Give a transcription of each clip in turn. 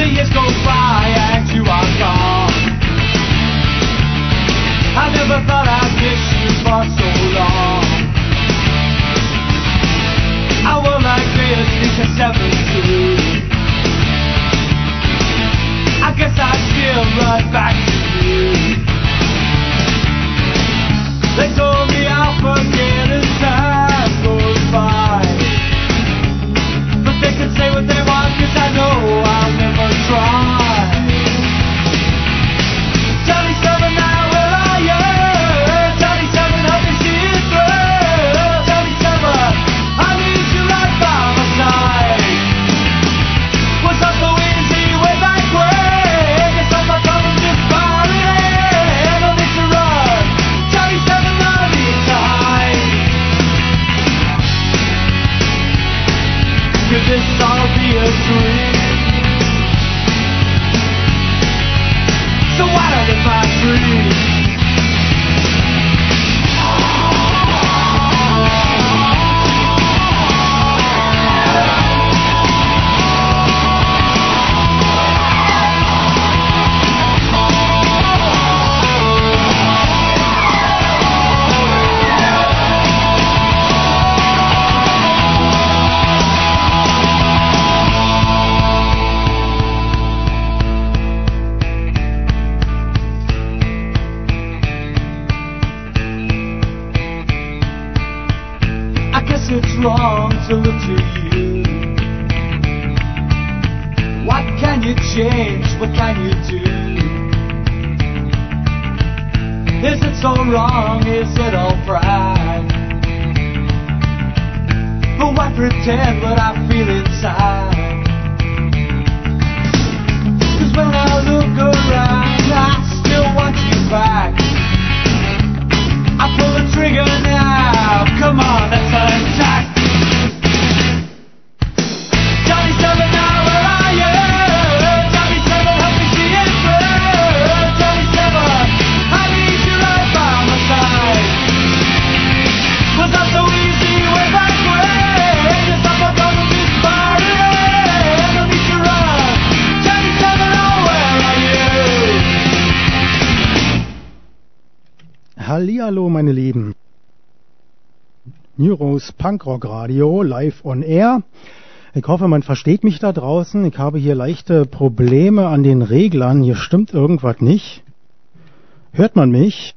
years go by and you are gone. I never thought I'd miss you for so long. A world like this is a 7-2. I guess I still run back to you. They told me I'll forget as time goes by, but they can say what they want, 'cause I know I'll never try. Johnny 7, now where are you? Johnny 7, help me see it through. Johnny 7, I need you right by my side. Was not so easy way back when. Guess I'm not coming just far ahead. No need to run. Johnny 7, no need to hide. Could this all be a dream? So why don't live my dream? It's wrong to look to you. What can you change? What can you do? Is it so wrong? Is it all pride? But why pretend what I feel inside? 'Cause when I look around, I still want you back. I pull the trigger now, come on, let's attack. Johnny 7, now where are you? Johnny 7, help me see it through. Johnny 7, I need you right by my side. Was not so easy way back when. Yes, I'm not gonna be far ahead. No need to run. Johnny 7, oh, where are you? Hallihallo, meine Lieben. Neuros Punkrock Radio, live on air. Ich hoffe, man versteht mich da draußen. Ich habe hier leichte Probleme an den Reglern. Hier stimmt irgendwas nicht. Hört man mich?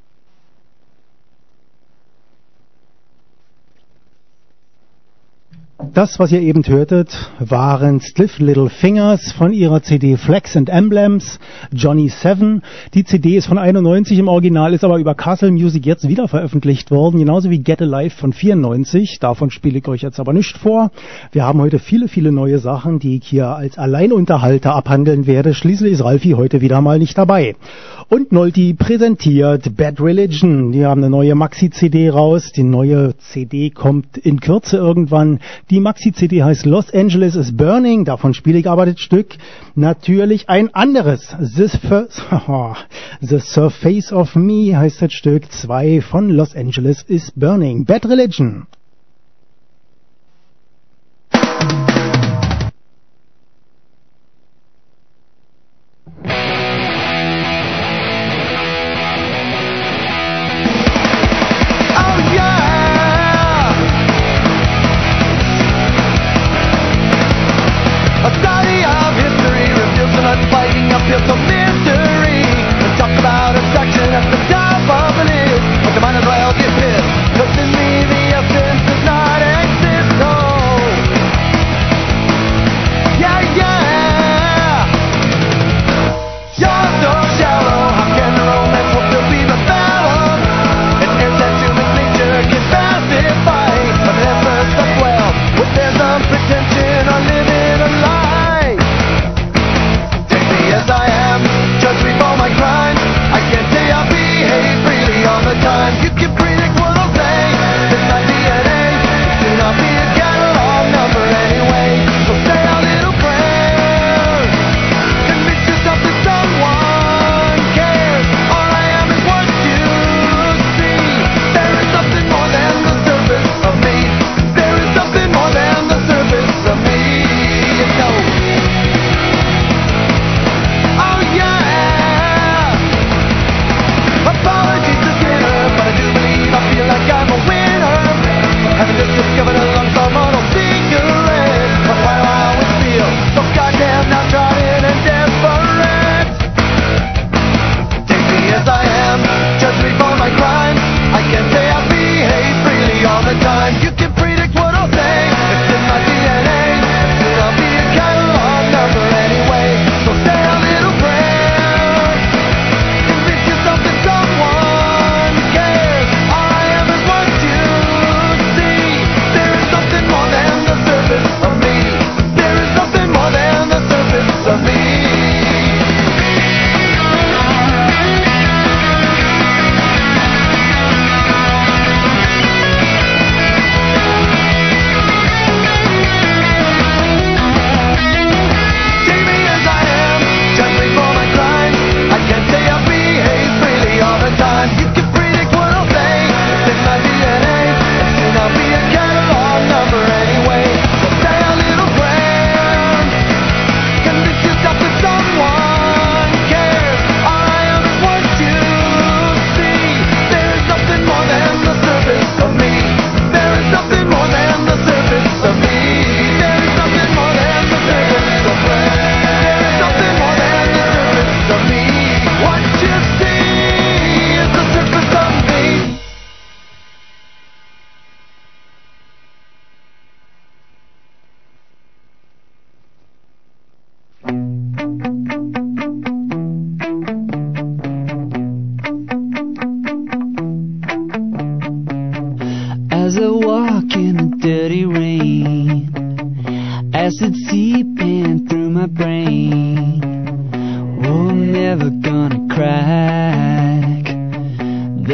Das, was ihr eben hörtet, waren Stiff Little Fingers von ihrer CD Flags and Emblems, Johnny 7. Die CD ist von 91 im Original, ist aber über Castle Music jetzt wieder veröffentlicht worden, genauso wie Get Alive von 94. Davon spiele ich euch jetzt aber nicht vor. Wir haben heute viele, viele neue Sachen, die ich hier als Alleinunterhalter abhandeln werde. Schließlich ist Ralfi heute wieder mal nicht dabei. Und Nolti präsentiert Bad Religion. Die haben eine neue Maxi-CD raus. Die neue CD kommt in Kürze irgendwann. Die Maxi-CD heißt Los Angeles is Burning. Davon spiele ich aber das Stück. Natürlich ein anderes. The Surface of Me heißt das Stück 2 von Los Angeles is Burning. Bad Religion. Feels so mystery. Let's talk about abstraction at the top of the list. But you might as well get pissed. 'Cause to me the essence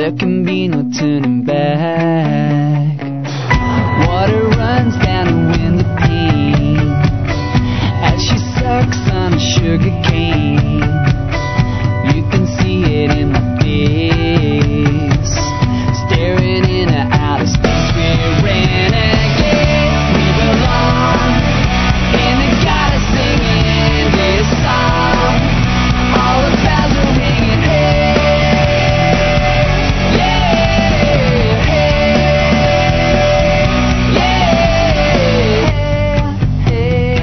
there can be no turning back. Water runs down her window pane as she sucks on a sugar cane. You can see it in my face, staring in her outer space. We're renegades, we belong in the goddess singing this song. All the bells are ringing, hey, yeah, hey, yeah, hey,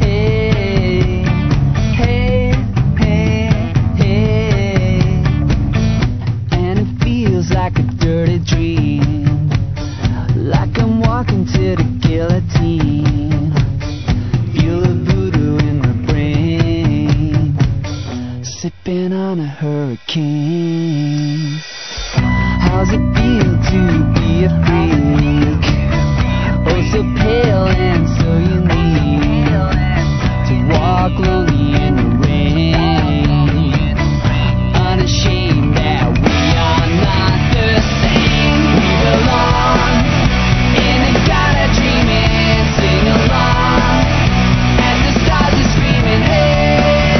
hey, hey, and it feels like a dirty dream, like I'm walking to the guillotine. Feel the voodoo in my brain, sipping on a hurricane. How's it feel to be a freak? Oh, so pale and so unique, to walk lonely in the rain, unashamed that we are not the same. We belong in the God of dreaming, sing along as the stars are screaming, hey,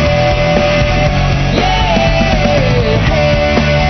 yeah, hey,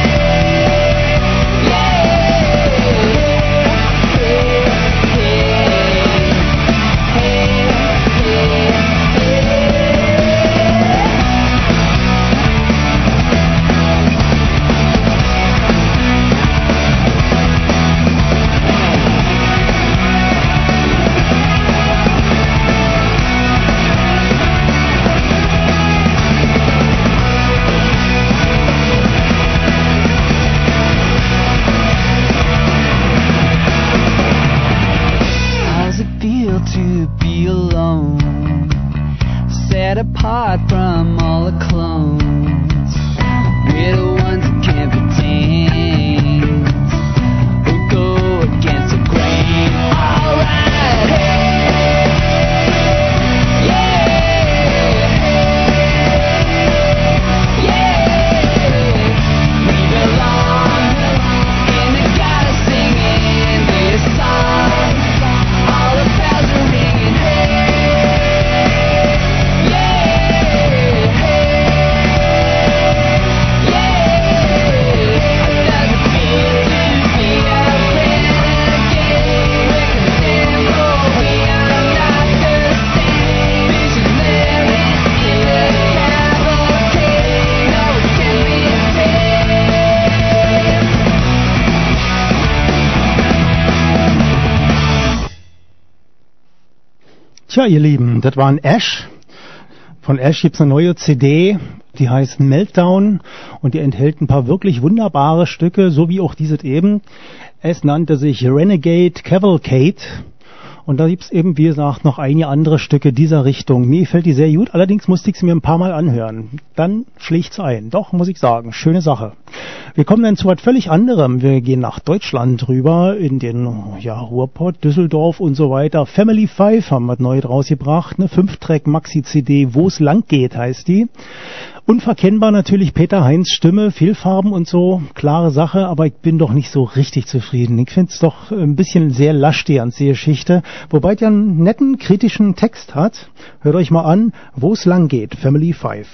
how's it feel to be alone, set apart from all the clones? We're the ones who can't be tamed, who go against the grain. Alright, hey, yeah, yeah, we belong in the goddess singing this song. All the bells are ringing, hey, yeah, hey, yeah. How does it feel to be a renegade? We're condemned, but we are not the same. Visionary in a cavalcade, no, it can be Tja, ihr Lieben, das war ein Ash. Von Ash gibt's eine neue CD, die heißt Meltdown und die enthält ein paar wirklich wunderbare Stücke, so wie auch dieses eben. Es nannte sich Renegade Cavalcade und da gibt's eben, wie gesagt, noch einige andere Stücke dieser Richtung. Mir gefällt die sehr gut, allerdings musste ich sie mir ein paar Mal anhören. Dann schlägt's ein. Doch, muss ich sagen, schöne Sache. Wir kommen dann zu was völlig anderem. Wir gehen nach Deutschland rüber, in den Ruhrpott, Düsseldorf und so weiter. Family 5 haben wir neu rausgebracht, eine 5-Track-Maxi-CD, Wo's lang geht, heißt die. Unverkennbar natürlich Peter Heinz Stimme, viel Farben und so, klare Sache, aber ich bin doch nicht so richtig zufrieden. Ich finde es doch ein bisschen sehr lasch, die ganze Geschichte, wobei der einen netten, kritischen Text hat. Hört euch mal an, Wo's lang geht, Family 5.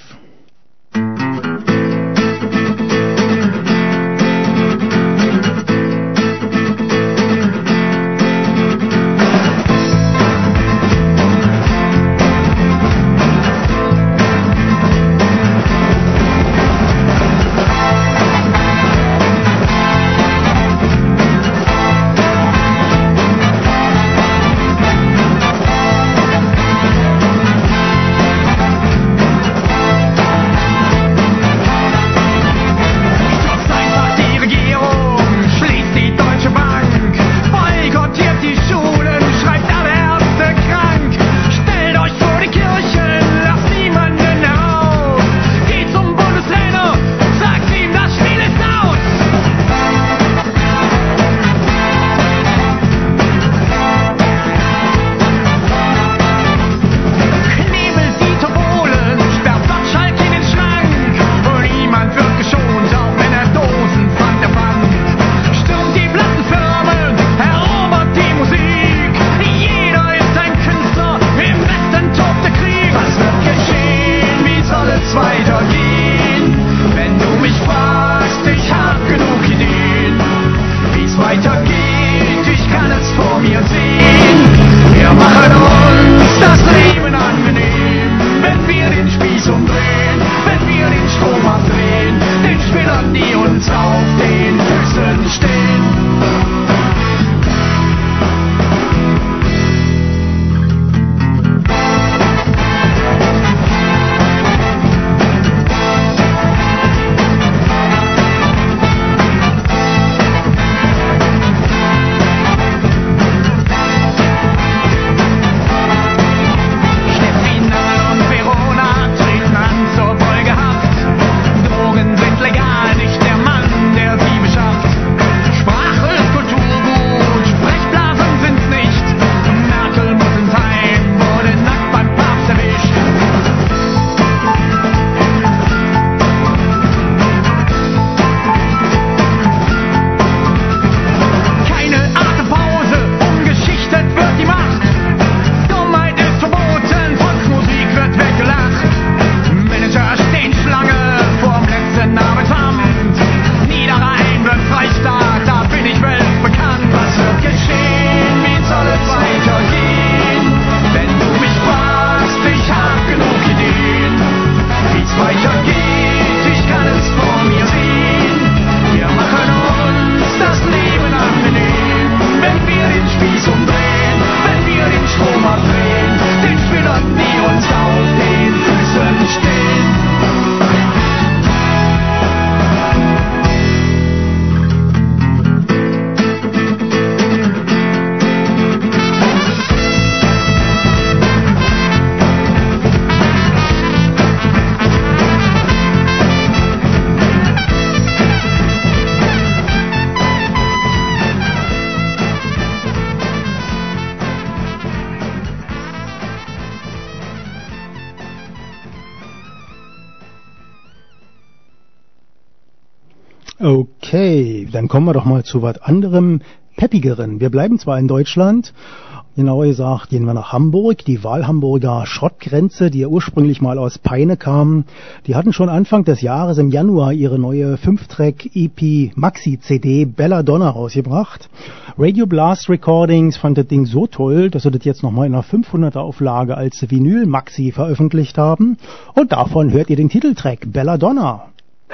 Okay, dann kommen wir doch mal zu was anderem, peppigeren. Wir bleiben zwar in Deutschland, genauer gesagt gehen wir nach Hamburg. Die Wahlhamburger Schrottgrenze, die ja ursprünglich mal aus Peine kamen, die hatten schon Anfang des Jahres im Januar ihre neue 5-Track-EP Maxi-CD Belladonna rausgebracht. Radio Blast Recordings fand das Ding so toll, dass sie das jetzt nochmal in einer 500er Auflage als Vinyl Maxi veröffentlicht haben. Und davon hört ihr den Titeltrack Belladonna.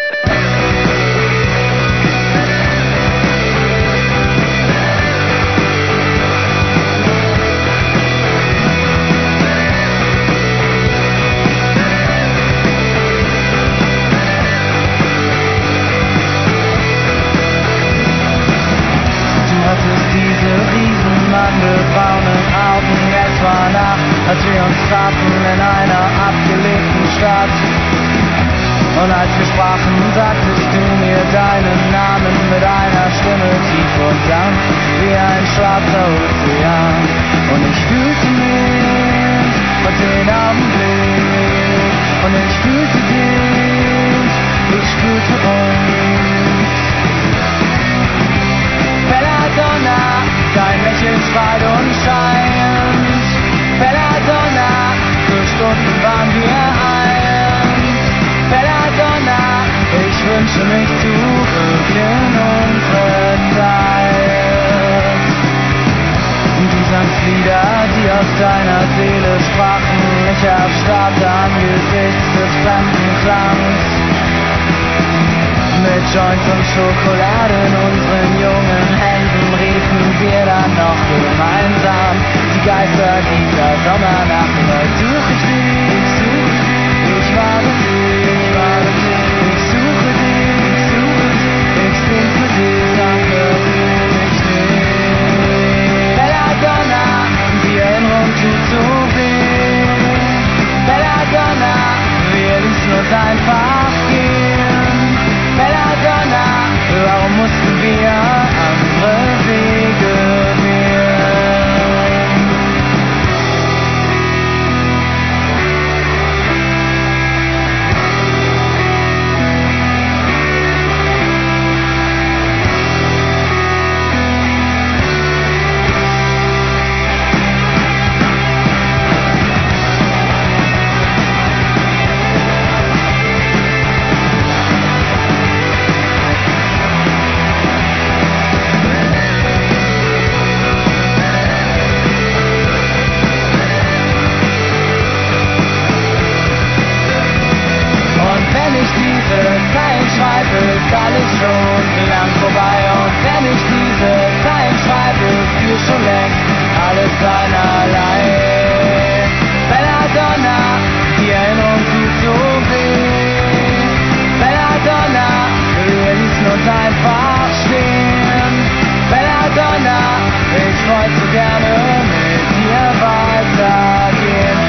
Braunen Augen, es war Nacht, als wir uns trafen in einer abgelegten Stadt. Und als wir sprachen, sagtest du mir deinen Namen mit einer Stimme tief und sanft, wie ein schwarzer Ozean. Und ich fühlte mich und den Augenblick, und ich fühlte dich, ich fühlte uns. Belladonna, dein Lächeln strahlt und scheint. Belladonna, für Stunden waren wir eins. Belladonna, ich wünsche mich zurück in unsere Zeit. Du sangst Lieder, die aus deiner Seele sprachen. Ich erstarrte angesichts des fremden Klangs. Mit Joints und Schokolade in unseren jungen Händen riefen wir dann noch gemeinsam die Geister dieser Sommernacht. Weil suche ich dich, ich warte dich, ich suche dich, ich sing für dich, danke ich nicht. Belladonna, die Erinnerung tut so weh. Belladonna, wir ließen uns einfach gehen. Belladonna, warum mussten wir andere Wege wählen? Ist alles schon lang vorbei, und wenn ich diese Zeilen schreibe, ist hier schon längst alles einerlei. Belladonna, die Erinnerung tut so weh. Belladonna, wir ließen uns einfach stehen. Belladonna, ich wollte so gerne mit dir weitergehen.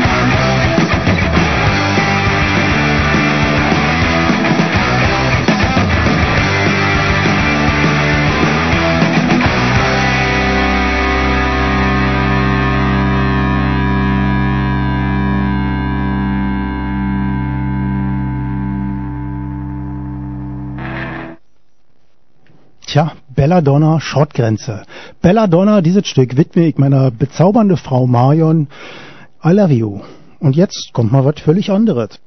Tja, Belladonna, Schrottgrenze. Belladonna, dieses Stück widme ich meiner bezaubernden Frau Marion. I love you. Und jetzt kommt mal was völlig anderes.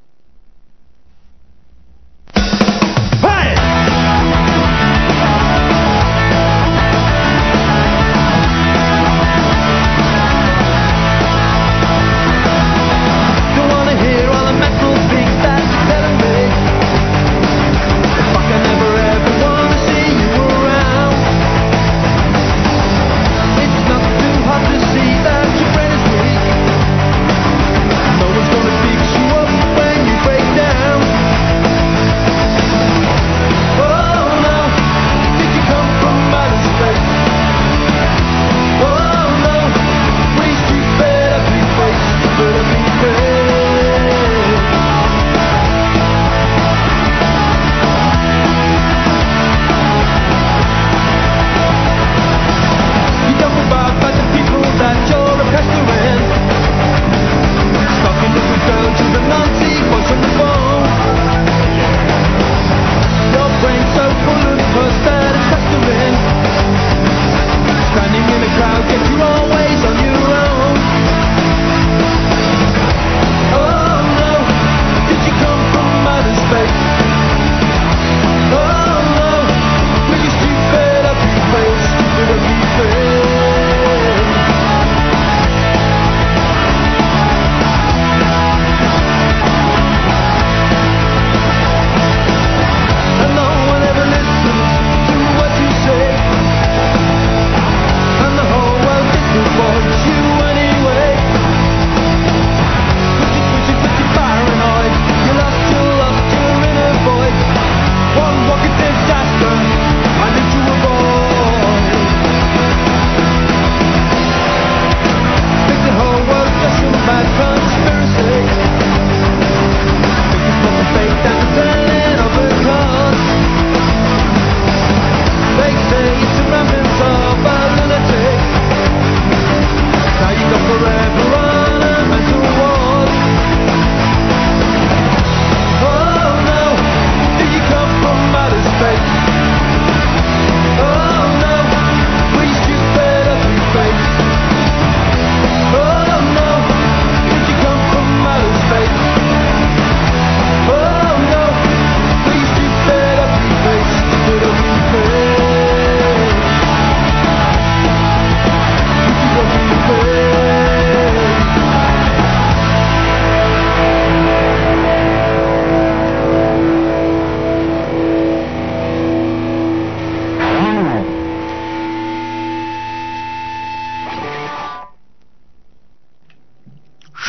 No one's gonna fix you up when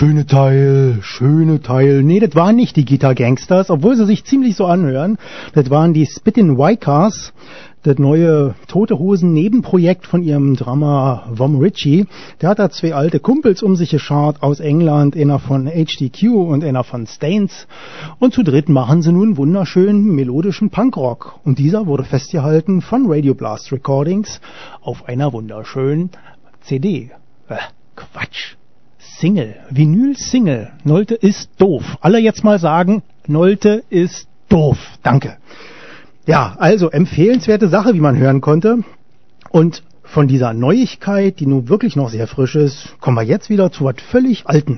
schöne Teil. Nee, das waren nicht die Guitar Gangsters, obwohl sie sich ziemlich so anhören. Das waren die Spittin' Wycars, das neue Tote Hosen Nebenprojekt von ihrem Drummer Vom Ritchie. Der hat da zwei alte Kumpels um sich geschart aus England, einer von HDQ und einer von Stains. Und zu dritt machen sie nun wunderschönen melodischen Punkrock. Und dieser wurde festgehalten von Radio Blast Recordings auf einer wunderschönen CD. Quatsch. Single. Vinyl-Single. Nolte ist doof. Alle jetzt mal sagen, Nolte ist doof. Danke. Ja, also empfehlenswerte Sache, wie man hören konnte. Und von dieser Neuigkeit, die nun wirklich noch sehr frisch ist, kommen wir jetzt wieder zu was völlig Alten.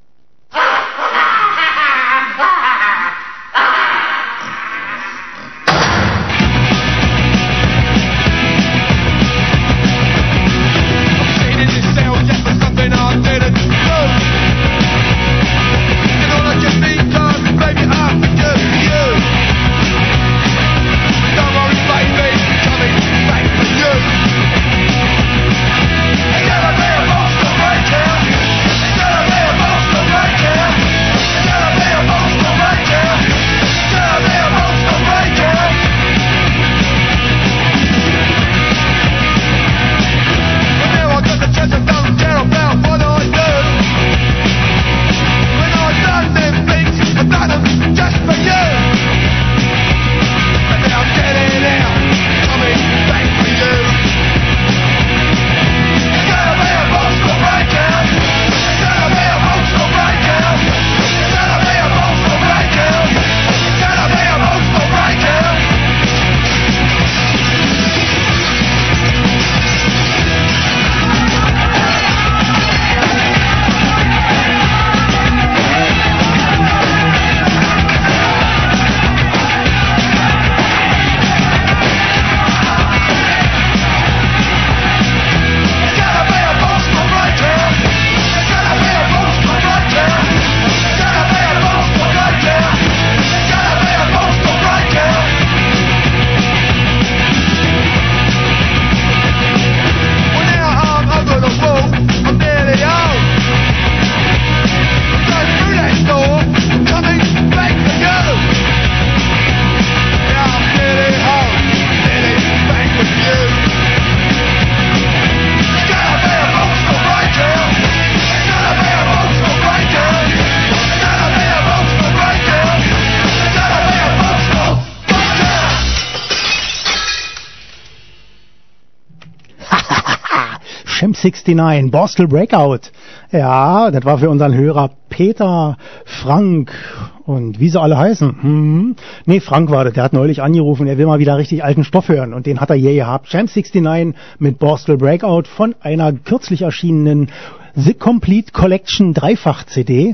Sham 69, Borstel Breakout. Ja, das war für unseren Hörer Peter, Frank und wie sie alle heißen. Nee, Frank war das, der hat neulich angerufen, er will mal wieder richtig alten Stoff hören und den hat er hier gehabt. Sham 69 mit Borstel Breakout von einer kürzlich erschienenen The Complete Collection Dreifach-CD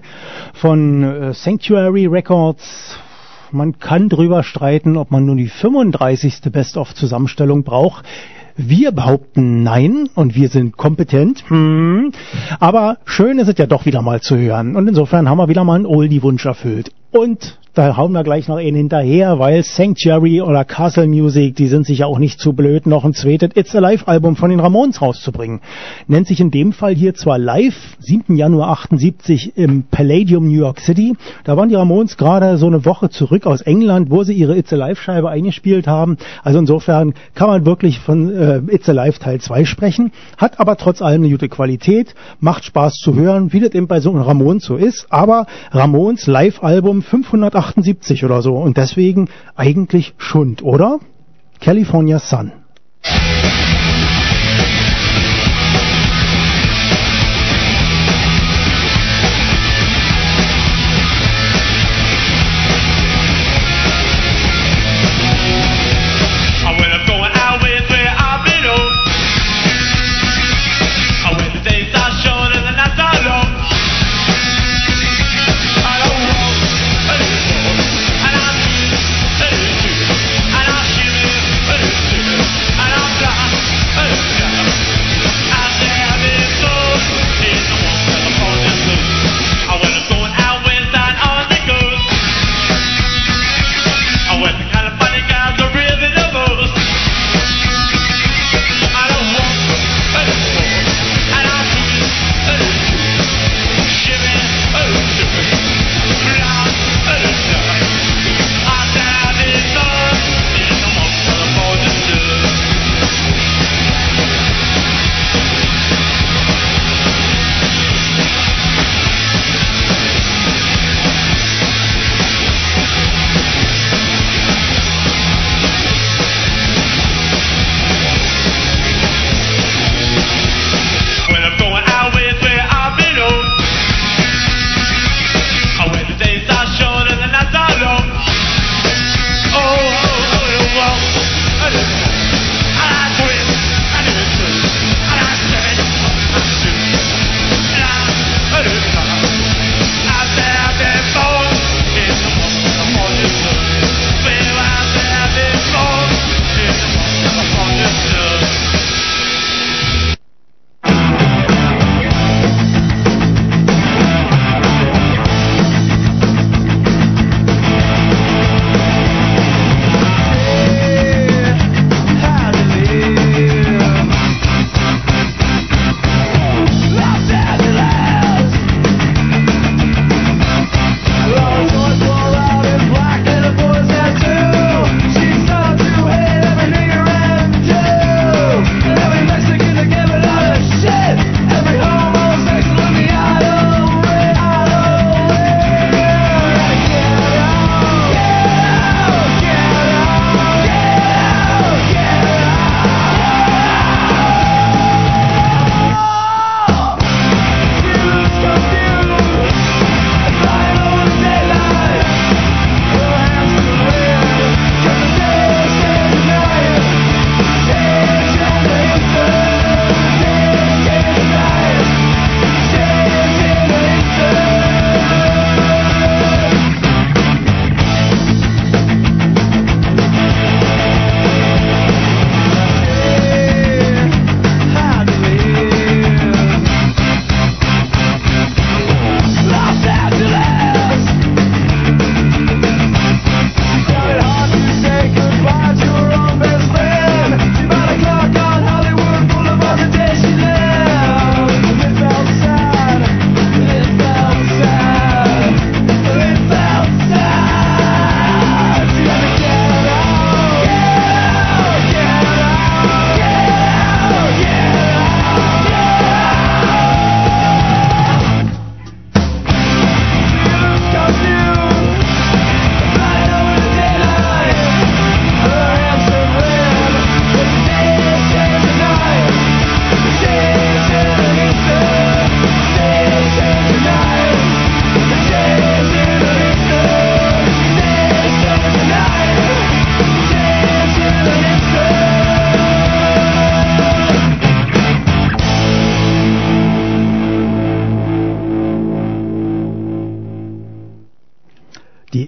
von Sanctuary Records. Man kann drüber streiten, ob man nur die 35. Best-of-Zusammenstellung braucht. Wir behaupten nein und wir sind kompetent. Aber schön ist es ja doch wieder mal zu hören. Und insofern haben wir wieder mal einen Oldie-Wunsch erfüllt. Und da hauen wir gleich noch einen hinterher, weil Sanctuary oder Castle Music, die sind sicher auch nicht zu blöd, noch ein zweites It's Alive Album von den Ramones rauszubringen. Nennt sich in dem Fall hier zwar Live, 7. Januar 78 im Palladium New York City. Da waren die Ramones gerade so eine Woche zurück aus England, wo sie ihre It's Alive Scheibe eingespielt haben. Also insofern kann man wirklich von It's Alive Teil 2 sprechen. Hat aber trotz allem eine gute Qualität, macht Spaß zu hören, wie das eben bei so einem Ramones so ist. Aber Ramones Live Album 578 oder so und deswegen eigentlich Schund, oder? California Sun. And I'm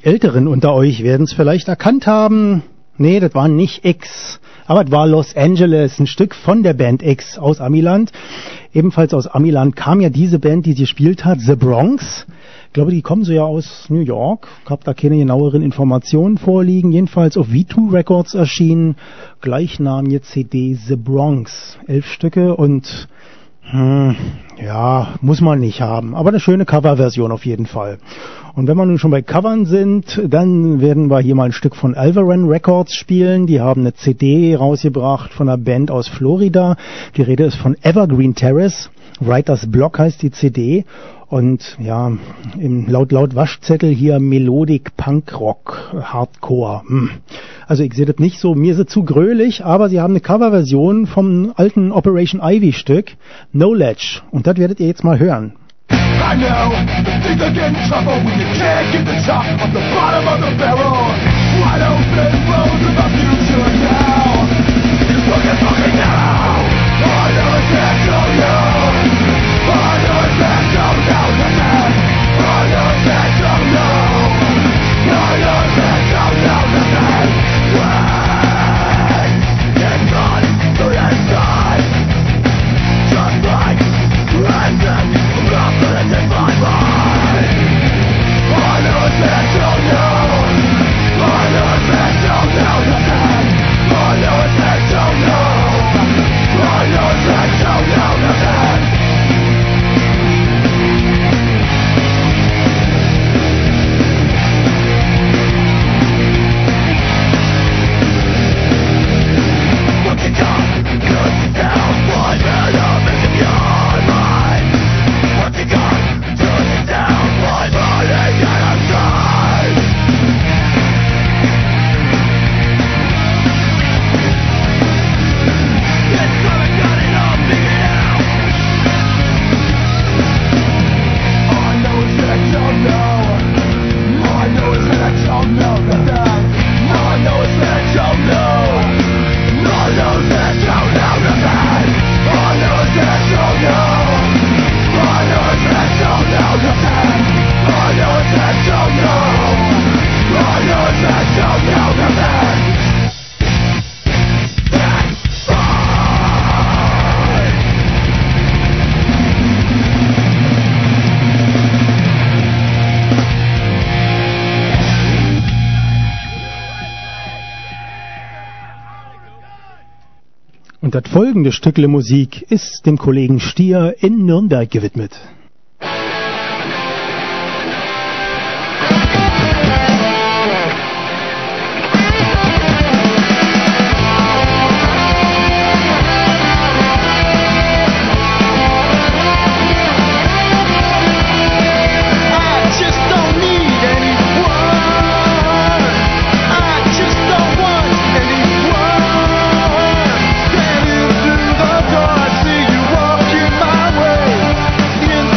Älteren unter euch werden es vielleicht erkannt haben. Nee, das war nicht X, aber es war Los Angeles, ein Stück von der Band X aus Amiland. Ebenfalls aus Amiland kam ja diese Band, die sie gespielt hat, The Bronx. Ich glaube, die kommen so ja aus New York. Ich habe da keine genaueren Informationen vorliegen. Jedenfalls auf V2 Records erschienen. Gleichnamige CD The Bronx. 11 Stücke und ja, muss man nicht haben. Aber eine schöne Coverversion auf jeden Fall. Und wenn wir nun schon bei Covern sind, dann werden wir hier mal ein Stück von Alvaran Records spielen. Die haben eine CD rausgebracht von einer Band aus Florida. Die Rede ist von Evergreen Terrace. Writers Block heißt die CD. Und ja, im laut Waschzettel hier Melodic Punk Rock Hardcore. Also ich sehe das nicht so, mir ist es zu gröhlich, aber sie haben eine Coverversion vom alten Operation Ivy Stück Knowledge. Und das werdet ihr jetzt mal hören. I know, things are getting tougher when you can't get the top of the bottom of the barrel. Wide open roads of the future now. It's looking fucking now. I know it's back to you. I know it's back to now. I know it's back to now. I know it's back to now. When it's gone to the inside, just like random. In my mind, I know it's meant to know. I know it's meant to know nothing. I know it's meant to know. I know it's meant to know nothing. What you got? Good down, my man, I'm in your mind. What you got? Und das folgende Stückle Musik ist dem Kollegen Stier in Nürnberg gewidmet. See you walking my way.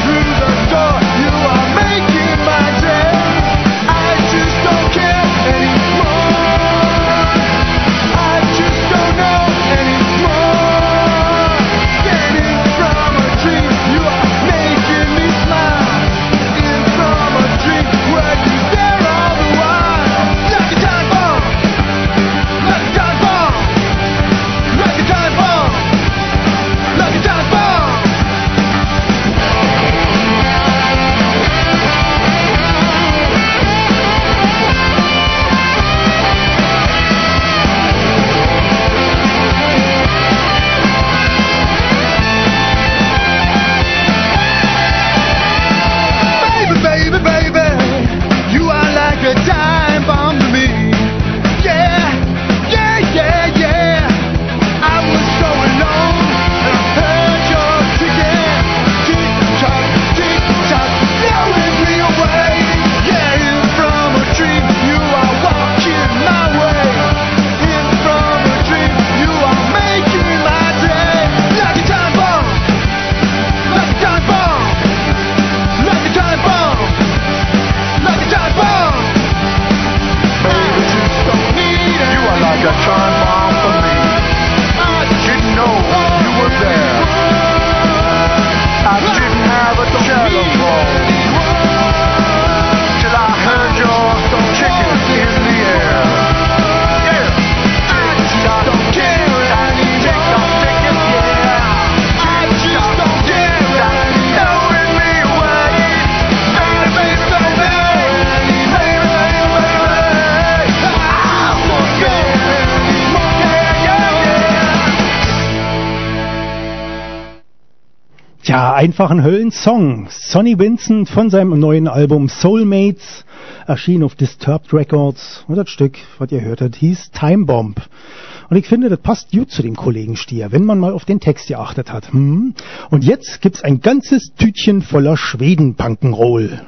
einfachen Höllensong. Sonny Vincent von seinem neuen Album Soulmates erschien auf Disturbed Records. Und das Stück, was ihr hörtet, hieß Time Bomb. Und ich finde, das passt gut zu dem Kollegen Stier, wenn man mal auf den Text geachtet hat. Und jetzt gibt's ein ganzes Tütchen voller Schweden-Punk'n'Roll.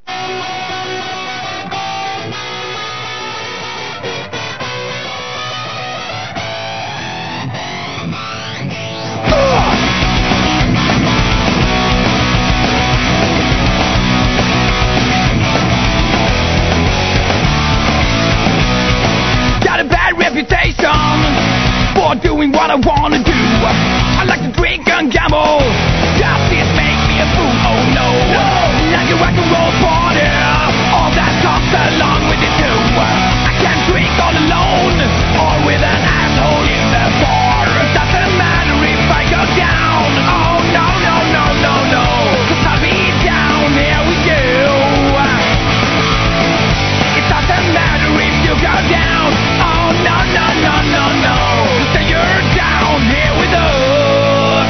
For doing what I wanna do. I like to drink and gamble. Does this make me a fool? Oh no. Like a rock and roll party. All that comes along with it too. I can't drink all alone or with an asshole in the bar. Doesn't matter if I go down. Oh no, no, no, no, no. 'Cause I'll be down here with you. It doesn't matter if you go down. Oh no, no, no, no, no. You're down here with us.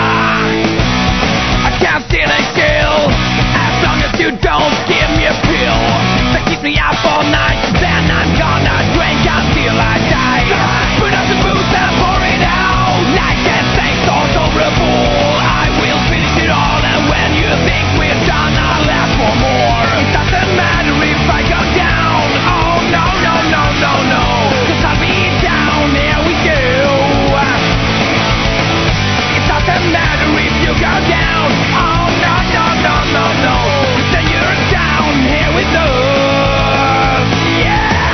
I can't stand a kill as long as you don't give me a pill that keeps me up all night. Then I'm gonna drink until I die. Put up the booze and pour it out like a snake thought over a bowl. I will finish it all, and when you think we're done, I'll ask for more. It doesn't matter if I go down. Oh no, no, no, no, no. 'Cause I'll be down here with you. Doesn't matter if you go down. Oh no, no, no, no, no. Then you're down here with us. Yeah.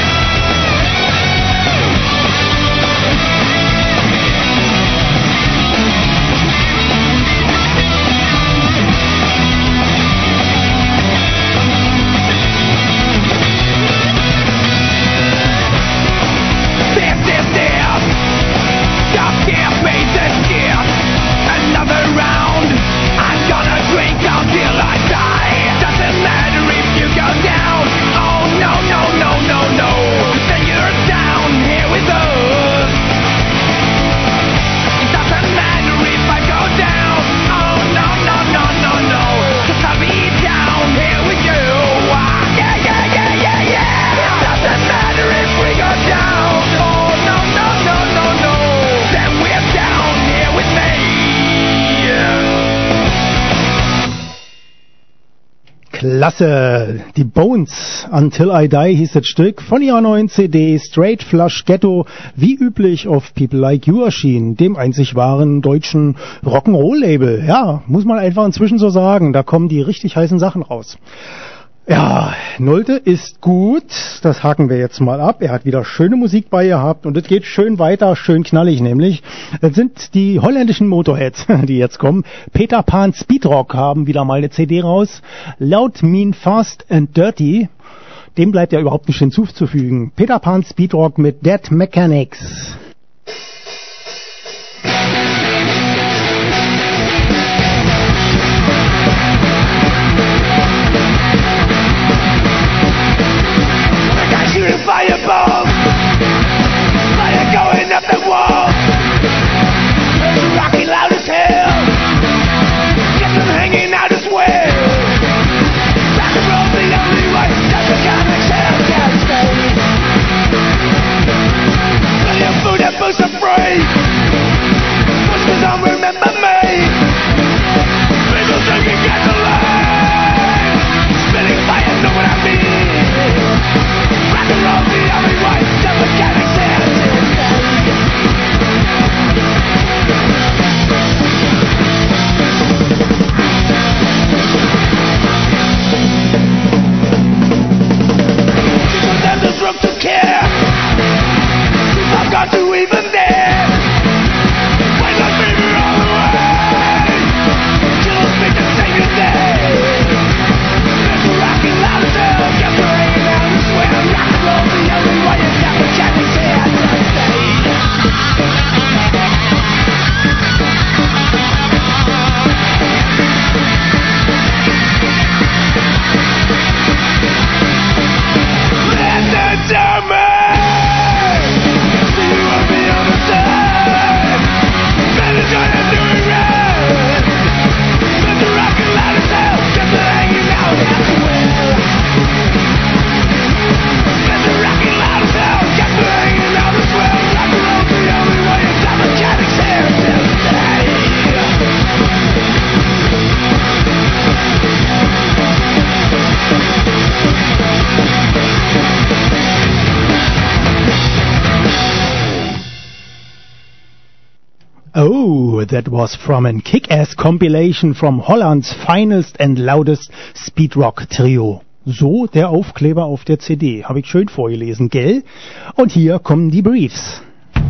This is it. Just give me this gift. Another round. I'm gonna drink until I die. Doesn't matter if you go down. Oh no, no, no, no, no. Then you're down here with us. It doesn't matter if I go down. Oh no, no, no, no, no. 'Cause I'll be down here with you. Yeah, yeah, yeah, yeah, yeah. It doesn't matter if we go down. Oh no, no, no, no, no. Then we're down here with me. Klasse, die Bones, Until I Die hieß das Stück, von ihrer neuen CD Straight Flush Ghetto, wie üblich auf People Like You erschienen, dem einzig wahren deutschen Rock'n'Roll-Label. Ja, muss man einfach inzwischen so sagen, da kommen die richtig heißen Sachen raus. Ja, Nolte ist gut, das haken wir jetzt mal ab. Er hat wieder schöne Musik bei gehabt und es geht schön weiter, schön knallig nämlich. Das sind die holländischen Motorheads, die jetzt kommen. Peter Pan Speedrock haben wieder mal eine CD raus. Loud, Mean, Fast and Dirty. Dem bleibt ja überhaupt nicht hinzuzufügen. Peter Pan Speedrock mit Dead Mechanics. Fireball, fire going up the wall. Rocky loud as hell, get them hanging out as well. Rock and roll the only way, that's the comics hell can stay. Put your foot Oh, that was from a kick-ass compilation from Holland's finest and loudest Speedrock-Trio. So der Aufkleber auf der CD. Habe ich schön vorgelesen, gell? Und hier kommen die Briefs.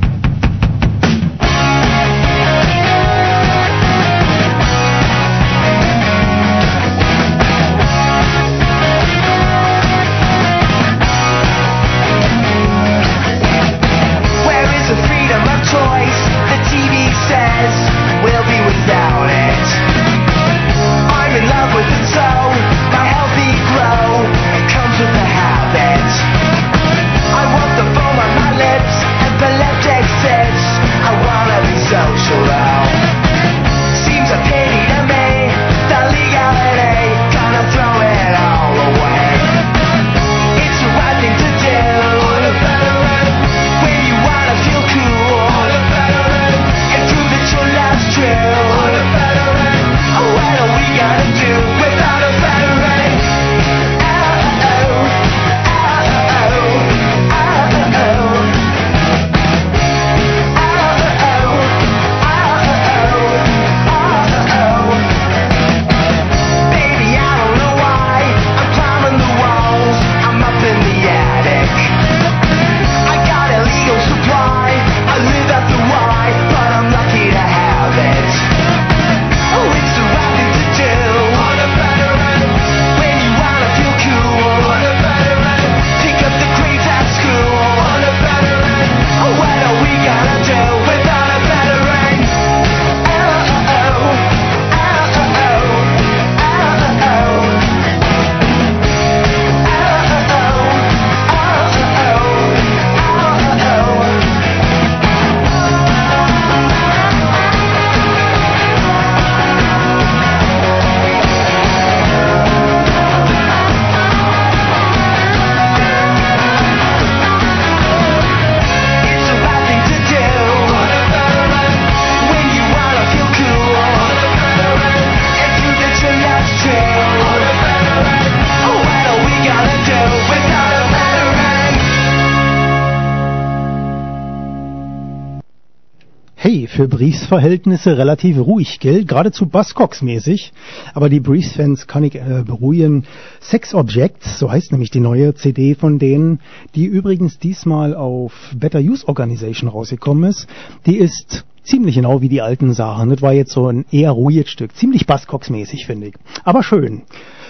Für Briefs-Verhältnisse relativ ruhig, gell? Geradezu Buzzcocks-mäßig. Aber die Briefs-Fans kann ich beruhigen. Sex Objects, so heißt nämlich die neue CD von denen, die übrigens diesmal auf Better Use Organization rausgekommen ist. Die ist ziemlich genau wie die alten Sachen. Das war jetzt so ein eher ruhiges Stück. Ziemlich Buzzcocks-mäßig, finde ich. Aber schön.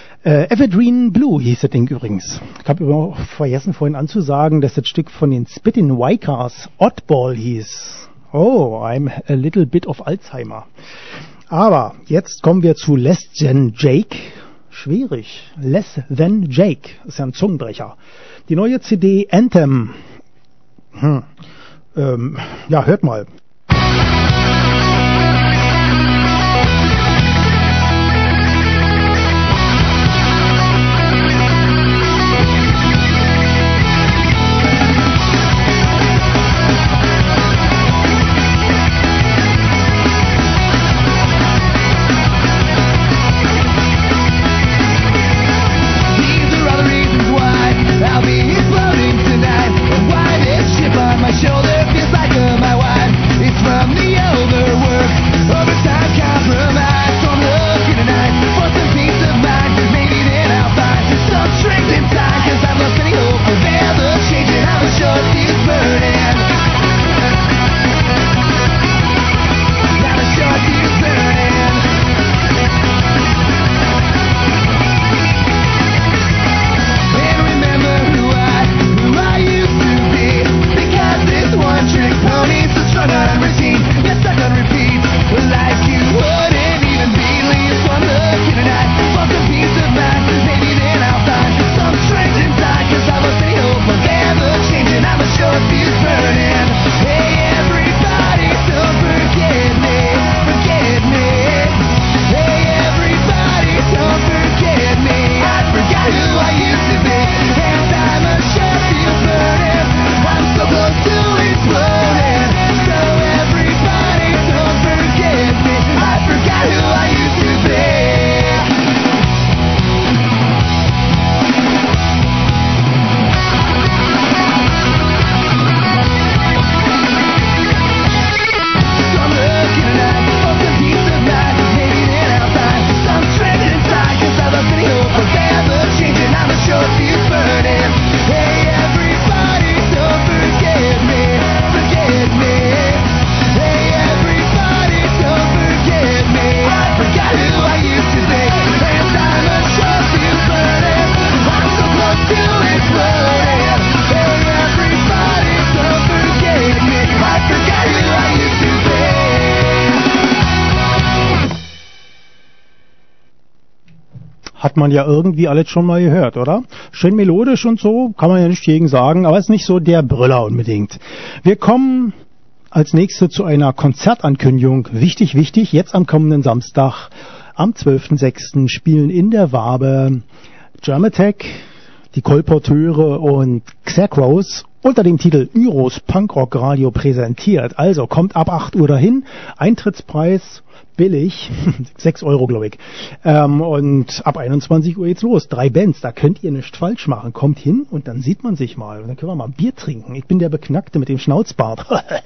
Evergreen Blue hieß das Ding übrigens. Ich habe auch vergessen vorhin anzusagen, dass das Stück von den Spittin' Wykers Oddball hieß. Oh, I'm a little bit of Alzheimer. Aber jetzt kommen wir zu Less Than Jake. Schwierig. Less Than Jake. Ist ja ein Zungenbrecher. Die neue CD Anthem. Ja, hört mal. Shoulder feels like my wife. Hat man ja irgendwie alles schon mal gehört, oder? Schön melodisch und so, kann man ja nicht gegen sagen, aber ist nicht so der Brüller unbedingt. Wir kommen als nächstes zu einer Konzertankündigung. Wichtig, wichtig, jetzt am kommenden Samstag, am 12.06. spielen in der Wabe Germatech, die Kolporteure und Xercrows unter dem Titel Yros Punkrock Radio präsentiert. Also kommt ab 8 Uhr dahin, Eintrittspreis billig, 6 Euro glaube ich. Und ab 21 Uhr geht's los. 3 Bands, da könnt ihr nichts falsch machen. Kommt hin und dann sieht man sich mal. Und dann können wir mal ein Bier trinken. Ich bin der Beknackte mit dem Schnauzbart.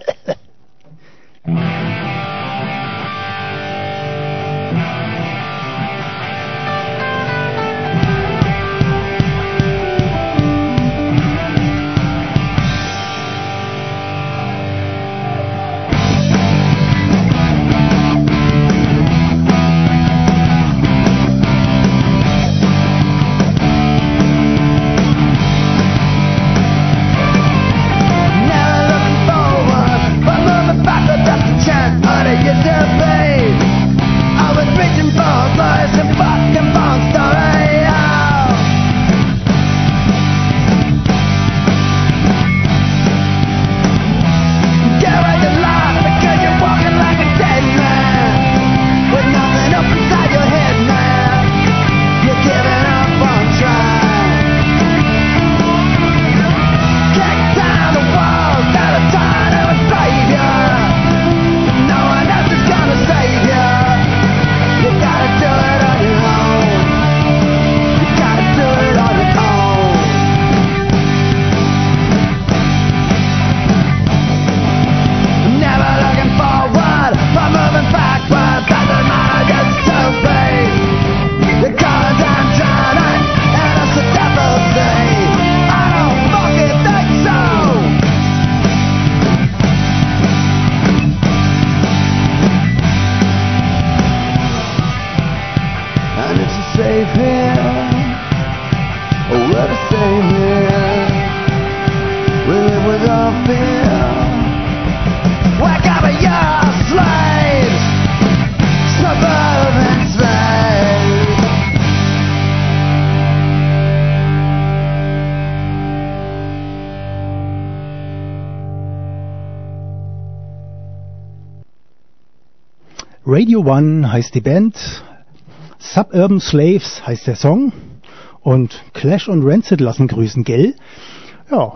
Radio One heißt die Band, Suburban Slaves heißt der Song und Clash und Rancid lassen grüßen, gell? Ja,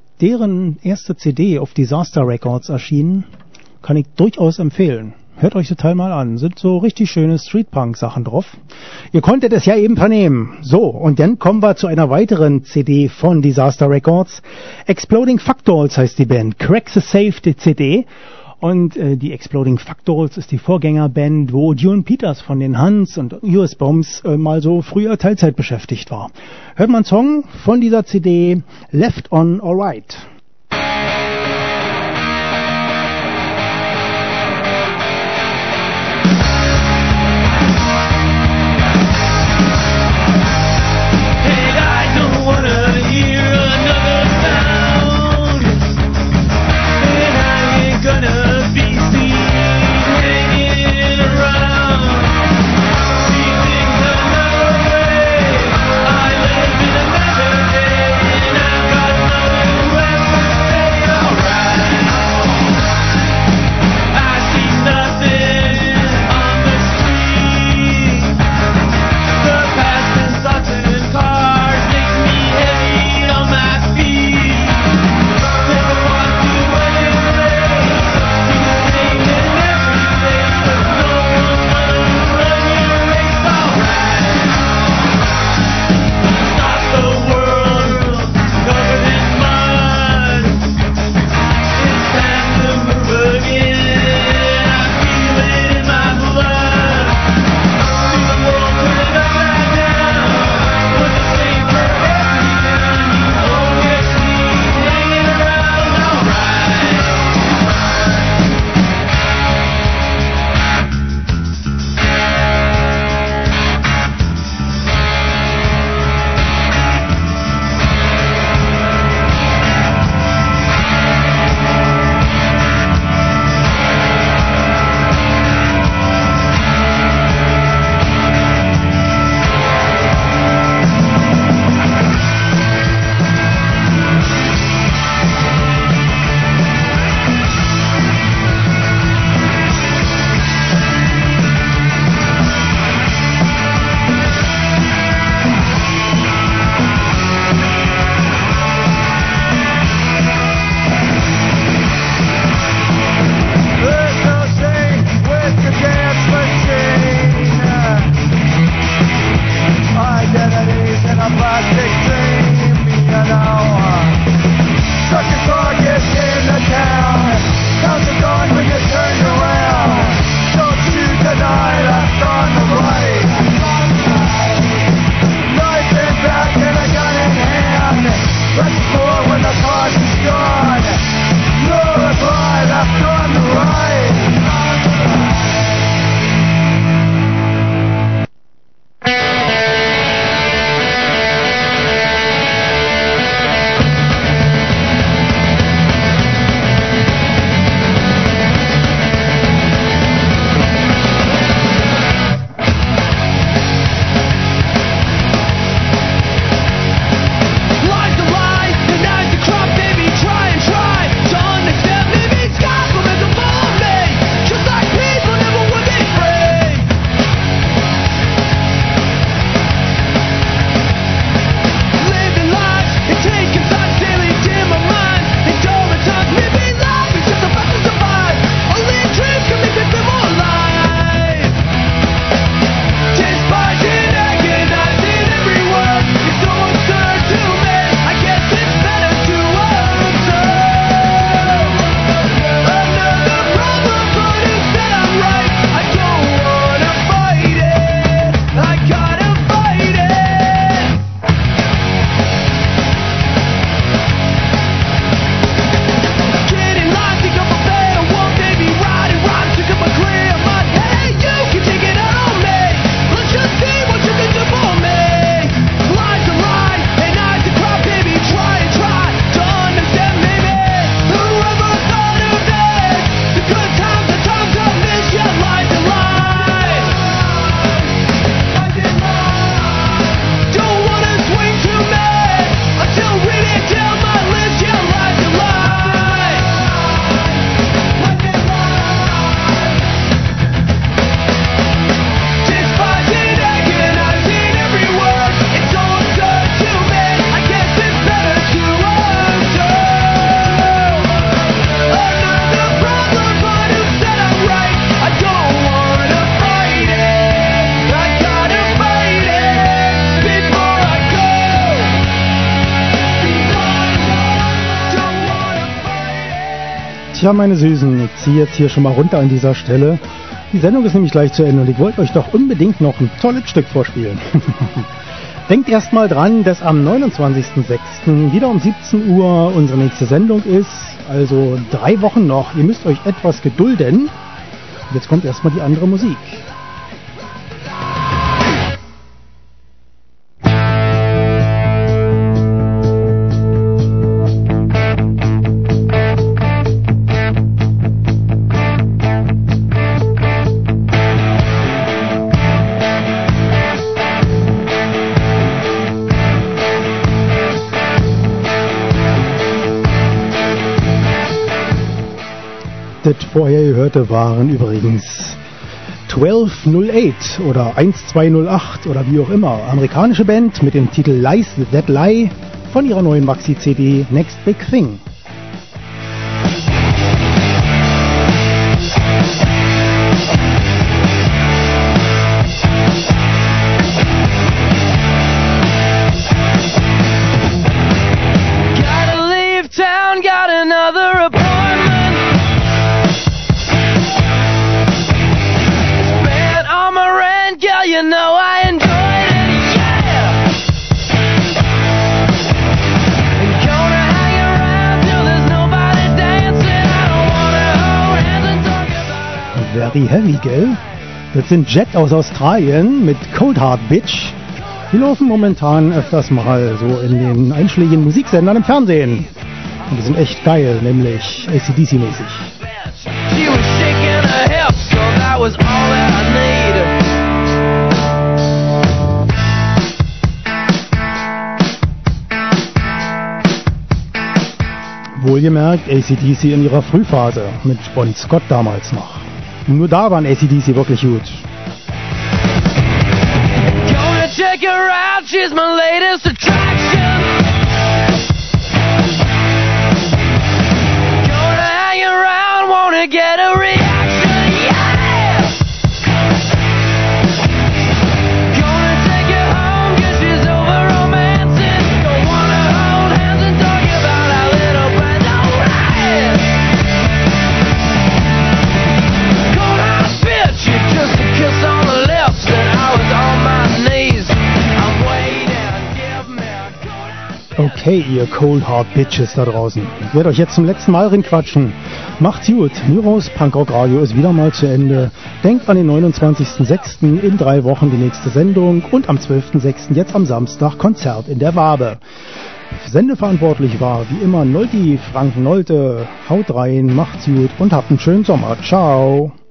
deren erste CD auf Disaster Records erschienen, kann ich durchaus empfehlen. Hört euch das Teil mal an, sind so richtig schöne Streetpunk-Sachen drauf. Ihr konntet es ja eben vernehmen. So, und dann kommen wir zu einer weiteren CD von Disaster Records. Exploding Factors heißt die Band, Crack the Safe, die CD. Und die Exploding Factors ist die Vorgängerband, wo Dune Peters von den Huns und US Bombs mal so früher Teilzeit beschäftigt war. Hört man einen Song von dieser CD, Left on Alright. I live in a measure day, and I've got no rest. Ja, meine Süßen, ich ziehe jetzt hier schon mal runter an dieser Stelle. Die Sendung ist nämlich gleich zu Ende und ich wollte euch doch unbedingt noch ein tolles Stück vorspielen. Denkt erst mal dran, dass am 29.06. wieder um 17 Uhr unsere nächste Sendung ist. Also 3 Wochen noch. Ihr müsst euch etwas gedulden. Und jetzt kommt erstmal die andere Musik. Das vorher gehörte waren übrigens 1208 oder 1208 oder wie auch immer. Amerikanische Band mit dem Titel Lies That Lie von ihrer neuen Maxi-CD Next Big Thing. Gotta leave town, got another appointment. Girl, you know I enjoyed it, yeah. And gonna hang around till there's nobody dancing. I don't wanna hold hands and talk about Very heavy, gell? Das sind Jet aus Australien mit Cold Heart Bitch. Die laufen momentan öfters mal so in den einschlägigen Musiksendern im Fernsehen. Und die sind echt geil, nämlich AC/DC-mäßig. She was shaking her hips, so that was all that I needed. Wohlgemerkt AC/DC in ihrer Frühphase, mit Bon Scott damals noch. Nur da waren AC/DC wirklich gut. Gonna check her out, she's my latest attraction. Gonna hang around, wanna get a reaction, yeah. Gonna take her home, 'cause she's over romancing. Don't wanna hold hands and talk about our little brand new ride. Cold heart bitch, you just a kiss on the lips and I was on my knees. I'm waiting, give me a cold heart. Okay, ihr Cold Heart Bitches da draußen. Ich werde euch jetzt zum letzten Mal rinquatschen. Macht's gut. Myros Punkrock Radio ist wieder mal zu Ende. Denkt an den 29.06. in 3 Wochen die nächste Sendung und am 12.06. jetzt am Samstag Konzert in der Wabe. Sendeverantwortlich war wie immer Nolti Frank Nolte. Haut rein, macht's gut und habt einen schönen Sommer. Ciao.